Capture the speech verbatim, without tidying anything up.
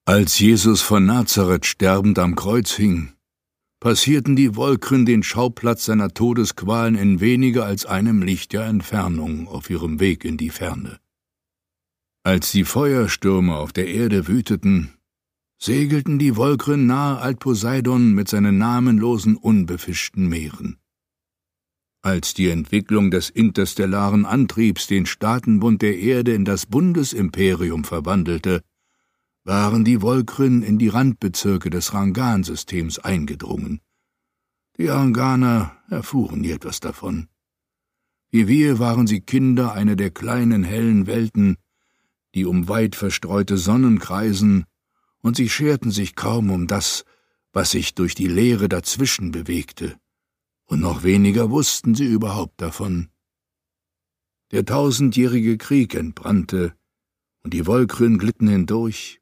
Als Jesus von Nazareth sterbend am Kreuz hing, passierten die Wolken den Schauplatz seiner Todesqualen in weniger als einem Lichtjahr Entfernung auf ihrem Weg in die Ferne. Als die Feuerstürme auf der Erde wüteten, segelten die Wolken nahe Alt-Poseidon mit seinen namenlosen, unbefischten Meeren. Als die Entwicklung des interstellaren Antriebs den Staatenbund der Erde in das Bundesimperium verwandelte, waren die Volkryn in die Randbezirke des Rangan-Systems eingedrungen. Die Ranganer erfuhren nie etwas davon. Wie wir waren sie Kinder einer der kleinen, hellen Welten, die um weit verstreute Sonnen kreisen, und sie scherten sich kaum um das, was sich durch die Leere dazwischen bewegte, und noch weniger wussten sie überhaupt davon. Der tausendjährige Krieg entbrannte, und die Volkryn glitten hindurch,